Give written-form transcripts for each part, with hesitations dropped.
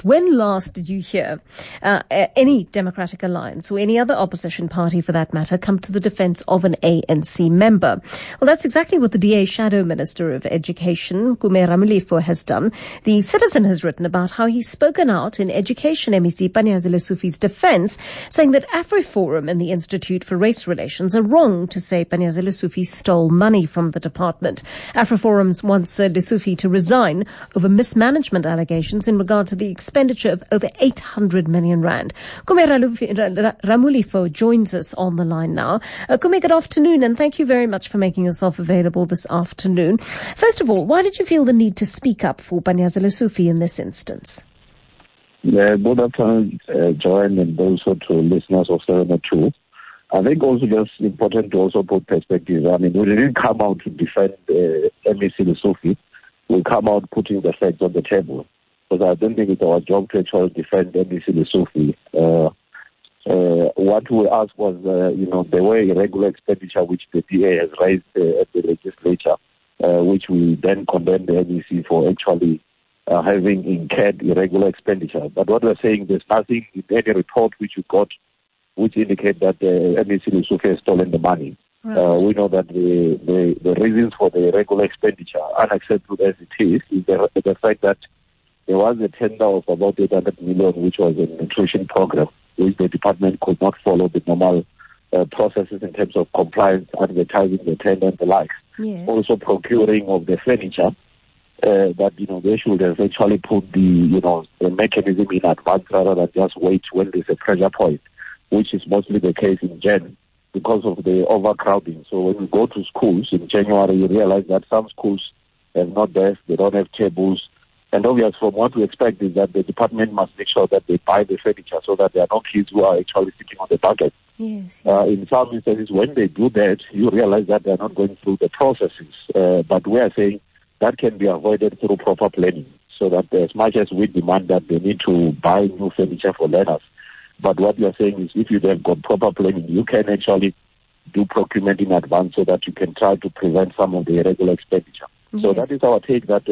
with. When last did you hear any Democratic Alliance or any other opposition party, for that matter, come to the defence of an ANC member? Well, that's exactly what the DA Shadow Minister of Education, Kume Ramulifo, has done. The Citizen has written about how he's spoken out in Education MEC Panyaza Lesufi's defence, saying that AfriForum and the Institute for Race Relations are wrong to say Panyaza Lesufi stole money from the department. AfriForum wants Lesufi to resign over mismanagement allegations in regard to the expenditure of over 800 million rand. Kume Ramulifo joins us on the line now. Kume, good afternoon, and thank you very much for making yourself available this afternoon. First of all, why did you feel the need to speak up for Panyaza Lesufi in this instance? Yeah, good afternoon, Joanne, and also to listeners of 702. I think also just important to also put perspective. I mean, we didn't come out to defend MEC Lesufi. We come out putting the facts on the table. Because I don't think it's our job to actually defend MEC Lesufi. What we asked was, there were irregular expenditure which the DA has raised at the legislature, which we then condemned the MEC for actually having incurred irregular expenditure. But what we're saying, there's nothing in any report which you got which indicate that the MEC Lesufi has stolen the money. Right. We know that the reasons for the irregular expenditure, unacceptable as it is the fact that there was a tender of about 800 million, which was a nutrition program, which the department could not follow the normal processes in terms of compliance, advertising the tender and the likes. Yes. Also procuring of the furniture, that, they should have actually put the mechanism in advance rather than just wait when there's a pressure point, which is mostly the case in Jan because of the overcrowding. So when you go to schools in January, you realize that some schools have not desks, they don't have tables. And obviously, from what we expect is that the department must make sure that they buy the furniture so that there are no kids who are actually sitting on the bucket. Yes. In some instances, when they do that, you realize that they're not going through the processes. But we are saying that can be avoided through proper planning, so that as much as we demand that they need to buy new furniture for learners, but what we are saying is if you have got proper planning, you can actually do procurement in advance so that you can try to prevent some of the irregular expenditure. Yes. So that is our take, that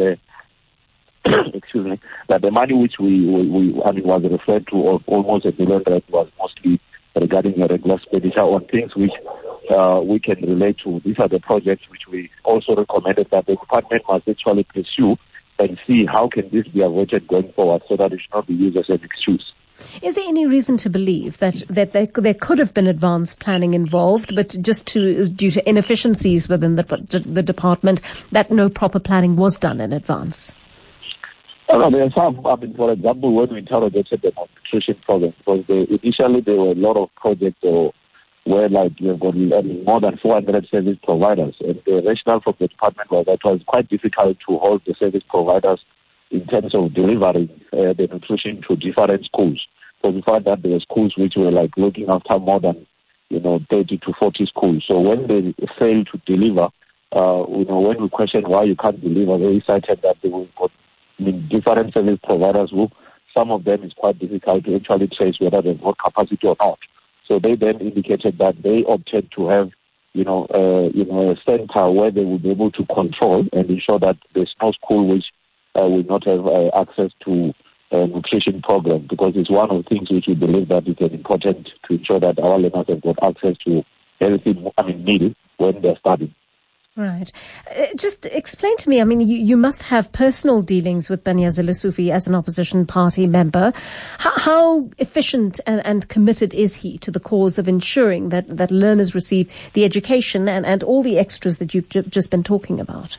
excuse me, that the money which was referred to of almost $1 billion was mostly regarding irregular expenditure on things which we can relate to. These are the projects which we also recommended that the department must actually pursue and see how can this be avoided going forward so that it should not be used as an excuse. Is there any reason to believe that there could have been advanced planning involved, but just due to inefficiencies within the department, that no proper planning was done in advance? There are some, for example, when we interrogated the nutrition program, because initially there were a lot of projects where you've got more than 400 service providers, and the rationale from the department was that it was quite difficult to hold the service providers in terms of delivering the nutrition to different schools. Because we found that there were schools which were looking after more than 30 to 40 schools. So when they failed to deliver, when we questioned why you can't deliver, they cited that they were different service providers who some of them is quite difficult to actually trace whether they've got capacity or not. So they then indicated that they opted to have a center where they will be able to control and ensure that there's no school which will not have access to a nutrition program, because it's one of the things which we believe that it is important to ensure that our learners have got access to everything needed when they're studying. Right. Just explain to me, you must have personal dealings with Panyaza Lesufi as an opposition party member. How efficient and committed is he to the cause of ensuring that learners receive the education and all the extras that you've just been talking about?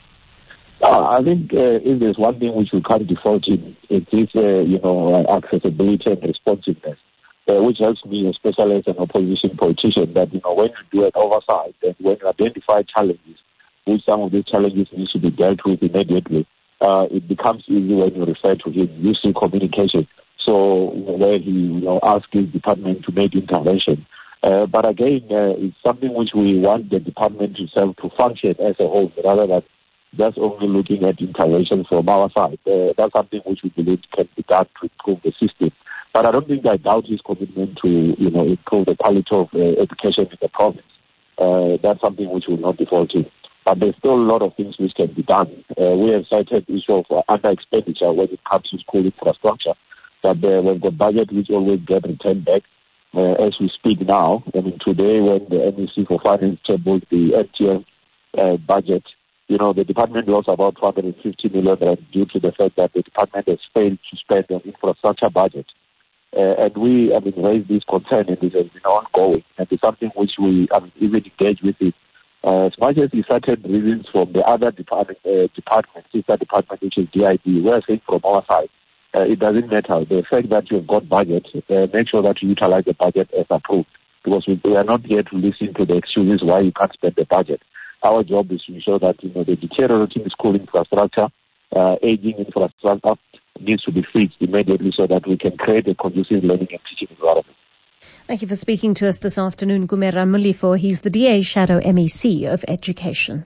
I think if there's one thing which we can't default in, it is, accessibility and responsiveness. Which helps me, especially as an opposition politician, that, when you do an oversight and when you identify challenges, which some of these challenges need to be dealt with immediately, it becomes easy when you refer to him using communication. So where he, asks his department to make intervention. But again, it's something which we want the department itself to function as a whole, rather than just only looking at intervention from our side. That's something which we believe can be done to improve the system. But I don't think I doubt his commitment to, improve the quality of education in the province. That's something which will not default in. But there's still a lot of things which can be done. We have cited the issue of under expenditure when it comes to school infrastructure. but we've got budget which always get returned back. As we speak now, I mean, today when the MEC for Finance tabled the MTN budget, the department lost about 250 million rand due to the fact that the department has failed to spend an infrastructure budget. And we, raised this concern, and this has been ongoing, and it's something which we, even engage with it. As much as we cited reasons from the other sister department, which is DID, we are saying from our side, it doesn't matter. The fact that you've got budget, make sure that you utilize the budget as approved, because we are not here to listen to the excuses why you can't spend the budget. Our job is to ensure that the deteriorating school infrastructure, aging infrastructure needs to be fixed immediately so that we can create a conducive learning and teaching environment. Thank you for speaking to us this afternoon, Gumera Mulifo. He's the DA Shadow MEC of Education.